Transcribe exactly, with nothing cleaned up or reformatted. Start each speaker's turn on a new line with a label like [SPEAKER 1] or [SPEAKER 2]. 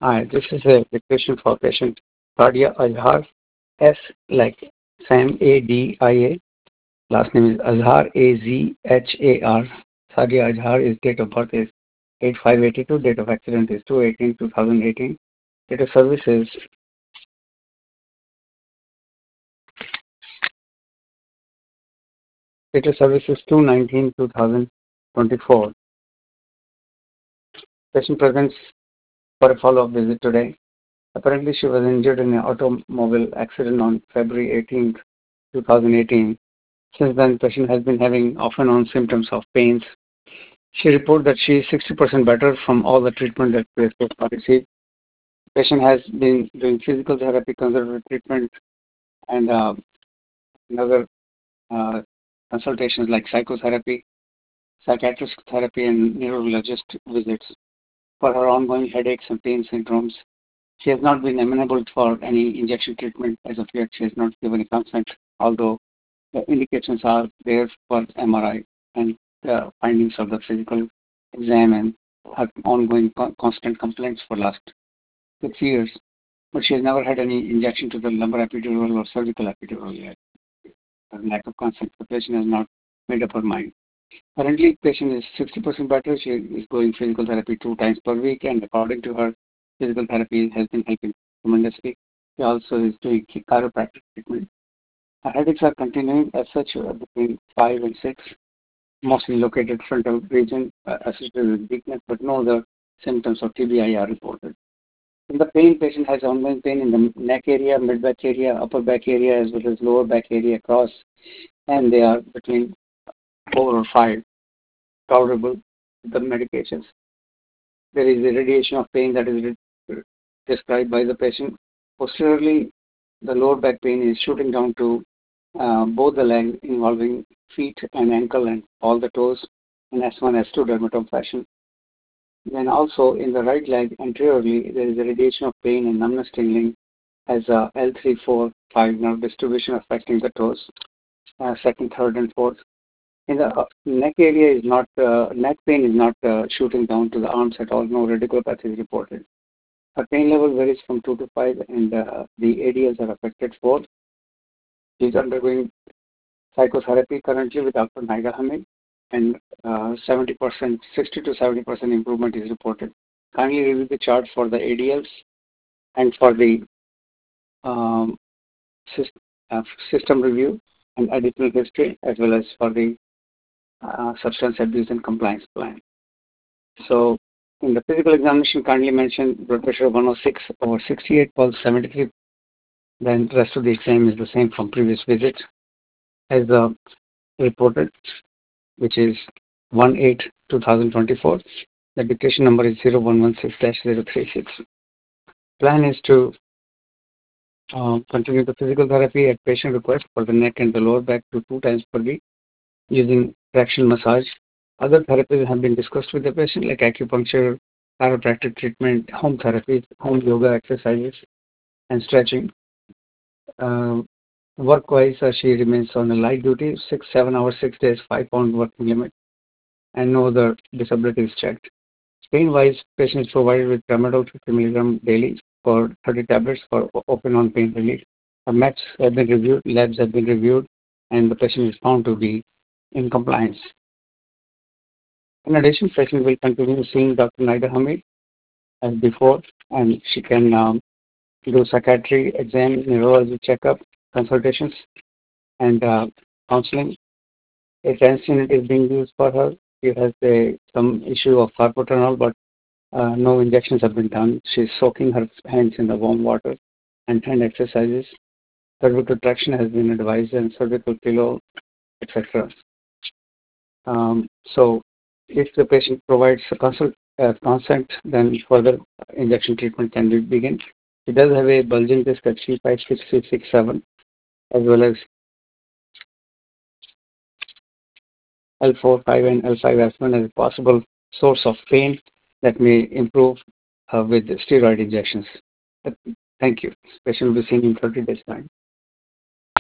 [SPEAKER 1] Hi, this is a dictation for patient Sadia Azhar. S like Sam A D I A. Last name is Azhar A Z H A R. Sadia Azhar. His date of birth is eight five eighty-two. Date of accident is two eighteen two thousand eighteen. Date of service is date of service is two nineteen two thousand twenty-four. Patient presents for a follow-up visit today. Apparently, she was injured in an automobile accident on February eighteenth two thousand eighteen. Since then, patient has been having off and on symptoms of pains. She reported that she is sixty percent better from all the treatment that we have received. Patient has been doing physical therapy, conservative treatment, and uh, another uh, consultations like psychotherapy, psychiatric therapy, and neurologist visits for her ongoing headaches and pain syndromes. She has not been amenable for any injection treatment as of yet. She has not given a consent, although the indications are there for M R I and the findings of the physical exam and her ongoing co- constant complaints for last six years. But she has never had any injection to the lumbar epidural or cervical epidural yet. Her lack of consent, the patient has not made up her mind. Currently, patient is sixty percent better. She is going physical therapy two times per week, and according to her, physical therapy has been helping tremendously. She also is doing chiropractic treatment. Her headaches are continuing as such uh, between five and six, mostly located frontal region uh, associated with weakness, but no other symptoms of T B I are reported. In the pain, patient has ongoing pain in the neck area, mid back area, upper back area, as well as lower back area across, and they are between four or five, tolerable with the medications. There is a radiation of pain that is re- described by the patient. Posteriorly, the lower back pain is shooting down to uh, both the legs, involving feet and ankle and all the toes in S one, S two dermatome fashion. Then also in the right leg anteriorly, there is a radiation of pain and numbness tingling as a L three, four, five nerve distribution affecting the toes, uh, second, third, and fourth. In the uh, neck area is not, uh, neck pain is not uh, shooting down to the arms at all. No radiculopathy is reported. Her pain level varies from two to five, and uh, the A D Ls are affected four. She is undergoing psychotherapy currently with Doctor Naida Hamid, and uh, seventy percent, sixty to seventy percent improvement is reported. Kindly review the chart for the A D Ls and for the um, syst- uh, system review and additional history, as well as for the uh, substance abuse and compliance plan. So, in the physical examination, kindly mention blood pressure one oh six over sixty-eight, pulse seventy-three. Then the rest of the exam is the same from previous visit as uh, reported, which is one eight two thousand twenty-four. The dictation number is zero one one six dash zero three six. Plan is to uh, continue the physical therapy at patient request for the neck and the lower back to two times per week using fractional massage. Other therapies have been discussed with the patient, like acupuncture, chiropractic treatment, home therapy, home yoga exercises, and stretching. Uh, Work-wise, uh, she remains on a light duty, six, seven hours, six days, five pound working limit, and no other disabilities checked. Pain-wise, patient is provided with tramadol fifty milligram daily for thirty tablets for open on pain relief. The meds have been reviewed, labs have been reviewed, and the patient is found to be in compliance. In addition, patient will continue seeing Doctor Naida Hamid as before, and she can um, do psychiatry exam, neurology checkup, consultations, and uh, counseling. A trans unit is being used for her. She has a, some issue of carpal but uh, no injections have been done. She's soaking her hands in the warm water and hand exercises. Cervical traction has been advised and cervical pillow, et cetera. Um, so, if the patient provides a consult, uh, consent, then further injection treatment can be begin. She does have a bulging disc at C five six six six seven as well as L four five and L five S one as a possible source of pain that may improve uh, with steroid injections. But thank you. Patient will be seen in thirty days time.